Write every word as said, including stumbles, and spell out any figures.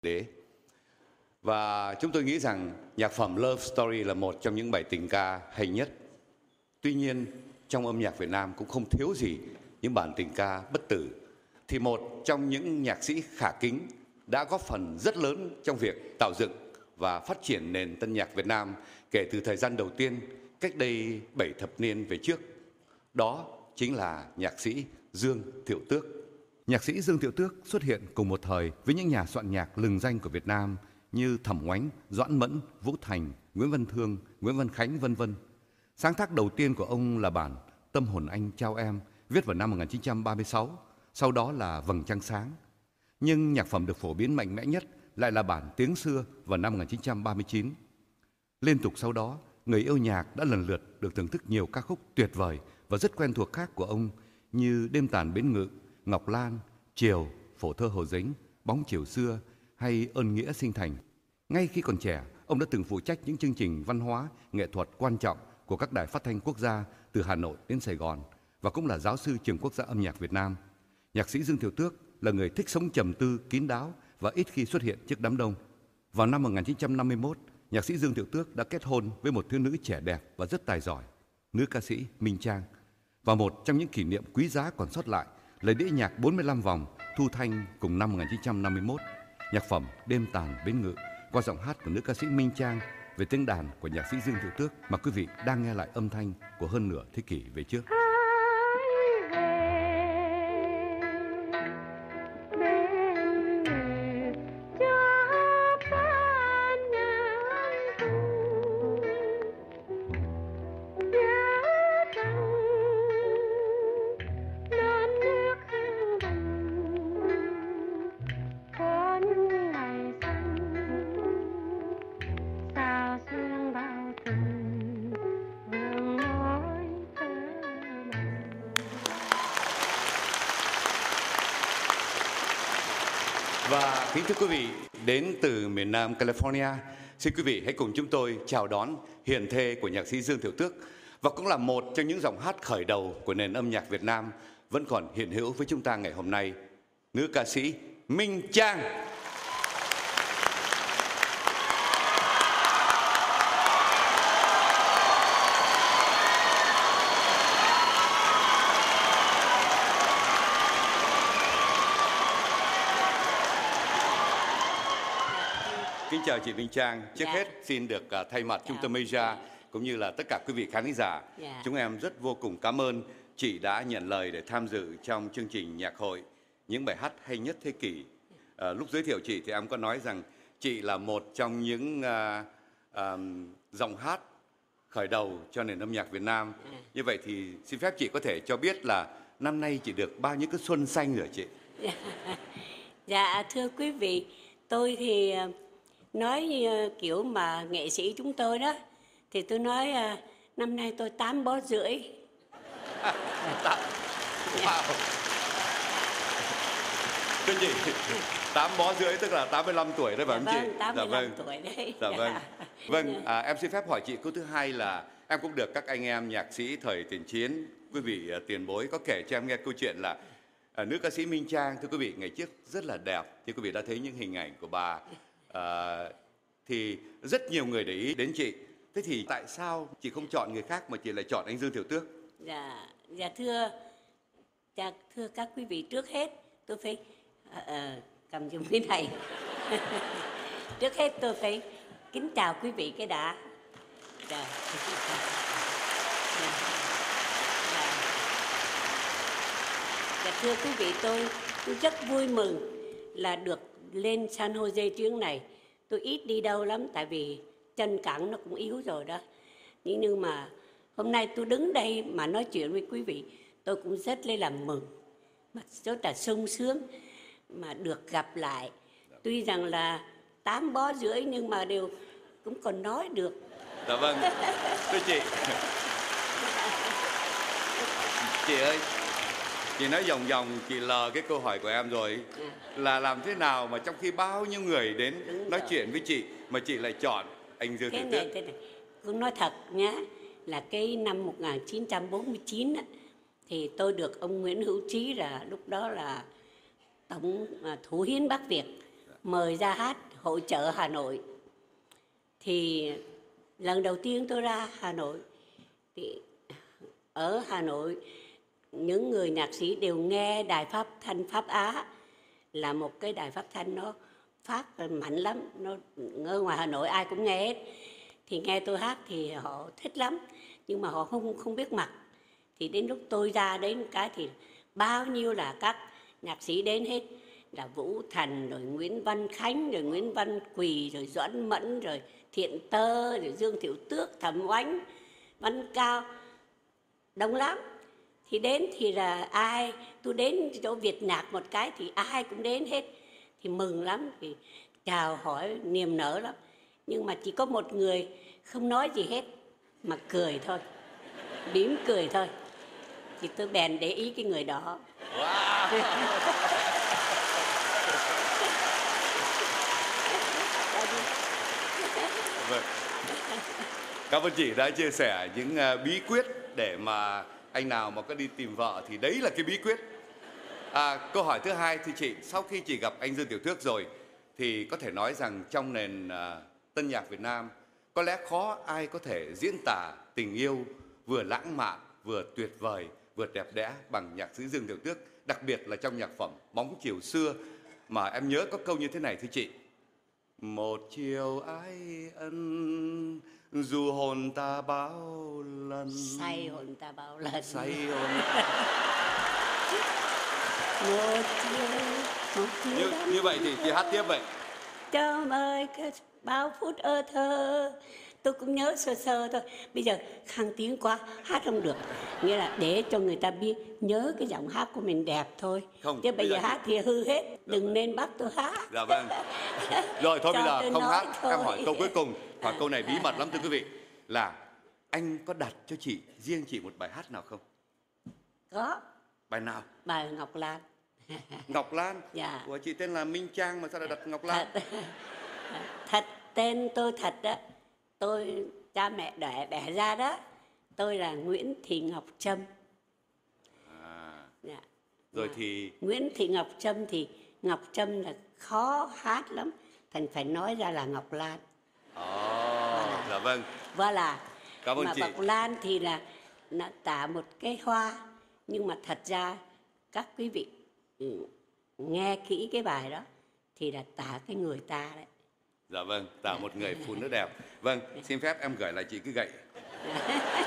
đế. Và chúng tôi nghĩ rằng nhạc phẩm Love Story là một trong những bài tình ca hay nhất. Tuy nhiên, trong âm nhạc Việt Nam cũng không thiếu gì những bản tình ca bất tử. Thì một trong những nhạc sĩ khả kính đã góp phần rất lớn trong việc tạo dựng và phát triển nền tân nhạc Việt Nam kể từ thời gian đầu tiên cách đây bảy thập niên về trước. Đó chính là nhạc sĩ Dương Thiệu Tước. Nhạc sĩ Dương Thiệu Tước xuất hiện cùng một thời với những nhà soạn nhạc lừng danh của Việt Nam như Thẩm Ngoánh, Doãn Mẫn, Vũ Thành, Nguyễn Văn Thương, Nguyễn Văn Khánh, vân vân. Sáng tác đầu tiên của ông là bản Tâm Hồn Anh Trao Em, viết vào năm một nghìn chín trăm ba mươi sáu, sau đó là Vầng Trăng Sáng. Nhưng nhạc phẩm được phổ biến mạnh mẽ nhất lại là bản Tiếng Xưa vào năm một nghìn chín trăm ba mươi chín. Liên tục sau đó, người yêu nhạc đã lần lượt được thưởng thức nhiều ca khúc tuyệt vời và rất quen thuộc khác của ông như Đêm Tàn Bến Ngự, Ngọc Lan, Chiều, Phổ Thơ Hồ Dính, Bóng Chiều Xưa hay Ơn Nghĩa Sinh Thành. Ngay khi còn trẻ, ông đã từng phụ trách những chương trình văn hóa, nghệ thuật quan trọng của các đài phát thanh quốc gia từ Hà Nội đến Sài Gòn và cũng là giáo sư Trường Quốc gia Âm nhạc Việt Nam. Nhạc sĩ Dương Thiệu Tước là người thích sống trầm tư, kín đáo và ít khi xuất hiện trước đám đông. Vào năm một nghìn chín trăm năm mươi mốt, nhạc sĩ Dương Thiệu Tước đã kết hôn với một thiếu nữ trẻ đẹp và rất tài giỏi, nữ ca sĩ Minh Trang. Và một trong những kỷ niệm quý giá còn sót lại là đĩa nhạc bốn mươi lăm vòng thu thanh cùng năm một nghìn chín trăm năm mươi mốt, nhạc phẩm Đêm Tàn Bến Ngự qua giọng hát của nữ ca sĩ Minh Trang về tiếng đàn của nhạc sĩ Dương Thiệu Tước mà quý vị đang nghe lại âm thanh của hơn nửa thế kỷ về trước. Và kính thưa quý vị, đến từ miền Nam California, xin quý vị hãy cùng chúng tôi chào đón hiền thê của nhạc sĩ Dương Thiệu Tước và cũng là một trong những giọng hát khởi đầu của nền âm nhạc Việt Nam vẫn còn hiện hữu với chúng ta ngày hôm nay, nữ ca sĩ Minh Trang. Kính chào chị Minh Trang. Trước Dạ. hết xin được uh, thay mặt Dạ. Trung tâm Asia cũng như là tất cả quý vị khán giả, Dạ. chúng em rất vô cùng cảm ơn chị đã nhận lời để tham dự trong chương trình nhạc hội những bài hát hay nhất thế kỷ. Uh, lúc giới thiệu chị thì em có nói rằng chị là một trong những uh, uh, giọng hát khởi đầu cho nền âm nhạc Việt Nam. À. Như vậy thì xin phép chị có thể cho biết là năm nay chị được bao nhiêu cái xuân xanh rồi chị? Dạ, dạ thưa quý vị, tôi thì nói kiểu mà nghệ sĩ chúng tôi đó, thì tôi nói năm nay tôi tám bó rưỡi. Wow. Thưa chị, tám bó rưỡi tức là tám mươi lăm tuổi đấy phải Dạ không vâng, chị? tám mươi Dạ lăm vâng. tuổi đấy. Dạ Dạ. vâng. Vâng, Dạ. à, em xin phép hỏi chị câu thứ hai là em cũng được các anh em nhạc sĩ thời tiền chiến, quý vị à, tiền bối có kể cho em nghe câu chuyện là à, nữ ca sĩ Minh Trang, thưa quý vị, ngày trước rất là đẹp. Như quý vị đã thấy những hình ảnh của bà, à, thì rất nhiều người để ý đến chị. Thế thì tại sao chị không chọn người khác mà chị lại chọn anh Dương Thiệu Tước? Dạ, dạ thưa, dạ, thưa các quý vị, trước hết tôi phải à, à, cầm dùng cái này. Trước hết tôi phải kính chào quý vị cái đã. Dạ. Dạ. Dạ. Dạ, thưa quý vị, tôi, tôi rất vui mừng là được lên San Jose chuyến này. Tôi ít đi đâu lắm tại vì chân cẳng nó cũng yếu rồi đó. Nhưng mà hôm nay tôi đứng đây mà nói chuyện với quý vị, tôi cũng rất lấy làm mừng, mà rất là sung sướng mà được gặp lại. Tuy rằng là tám bó rưỡi nhưng mà đều cũng còn nói được. Dạ vâng, thưa chị. Chị ơi, chị nói vòng vòng, chị lờ cái câu hỏi của em rồi. Là làm thế nào mà trong khi bao nhiêu người đến Đúng nói rồi. chuyện với chị mà chị lại chọn anh Dương Thế Thiệu này, Tước? thế này, cũng nói thật nhá, là cái năm một nghìn chín trăm bốn mươi chín á, thì tôi được ông Nguyễn Hữu Trí, là lúc đó là tổng à, thủ hiến Bắc Việt, mời ra hát hội chợ Hà Nội. Thì lần đầu tiên tôi ra Hà Nội, thì ở Hà Nội những người nhạc sĩ đều nghe đài phát thanh Pháp Á, là một cái đài phát thanh nó phát mạnh lắm, nó ở ngoài Hà Nội ai cũng nghe hết. Thì nghe tôi hát thì họ thích lắm, nhưng mà họ không không biết mặt. Thì đến lúc tôi ra đến cái thì bao nhiêu là các nhạc sĩ đến hết, là Vũ Thành, rồi Nguyễn Văn Khánh, rồi Nguyễn Văn Quỳ, rồi Doãn Mẫn, rồi Thiện Tơ, rồi Dương Thiệu Tước, Thẩm Oánh, Văn Cao, đông lắm. Thì đến thì là ai, tôi đến chỗ Việt Nhạc một cái thì ai cũng đến hết. Thì mừng lắm, thì chào hỏi niềm nở lắm. Nhưng mà chỉ có một người không nói gì hết, mà cười thôi, mỉm cười thôi. Thì tôi bèn để ý cái người đó. Wow. Vâng. Cảm ơn chị đã chia sẻ những uh, bí quyết để mà anh nào mà có đi tìm vợ thì đấy là cái bí quyết. À, câu hỏi thứ hai thì chị, sau khi chị gặp anh Dương Tiểu Tước rồi thì có thể nói rằng trong nền uh, tân nhạc Việt Nam có lẽ khó ai có thể diễn tả tình yêu vừa lãng mạn, vừa tuyệt vời, vừa đẹp đẽ bằng nhạc sĩ Dương Tiểu Tước, đặc biệt là trong nhạc phẩm Bóng Chiều Xưa, mà em nhớ có câu như thế này thưa chị: một chiều ái ân dù hồn ta bao lần, say hồn ta bao lần, say hồn một chiều, một chiều như, như vậy thì chị hát tiếp vậy. Chào ơi bao phút ơ thơ, tôi cũng nhớ sơ sơ thôi. Bây giờ khang tiếng quá hát không được, nghĩa là để cho người ta biết nhớ cái giọng hát của mình đẹp thôi. Không, chứ bây giờ, giờ hát thì hư hết. Đừng vâng. nên bắt tôi hát. Dạ vâng. Rồi thôi bây giờ không hát thôi. Em hỏi câu cuối cùng, hỏi câu này bí mật lắm thưa quý vị, là anh có đặt cho chị, riêng chị một bài hát nào không? Có. Bài nào? Bài Ngọc Lan. Ngọc Lan? Dạ. Ủa, chị tên là Minh Trang mà sao lại đặt Ngọc Lan? Thật, thật tên tôi thật đó, tôi cha mẹ đẻ đẻ ra đó, tôi là Nguyễn Thị Ngọc Trâm. À. Dạ. Rồi dạ. thì Nguyễn Thị Ngọc Trâm thì Ngọc Trâm là khó hát lắm, thành phải nói ra là Ngọc Lan. Ồ, oh, dạ vâng. Và là Cảm ơn mà chị. Ngọc Lan thì là, là tả một cái hoa, nhưng mà thật ra các quý vị ừ, nghe kỹ cái bài đó thì là tả cái người ta đấy. Dạ vâng, tả một người phụ nữ đẹp. Vâng, xin phép em gửi lại chị cái gậy.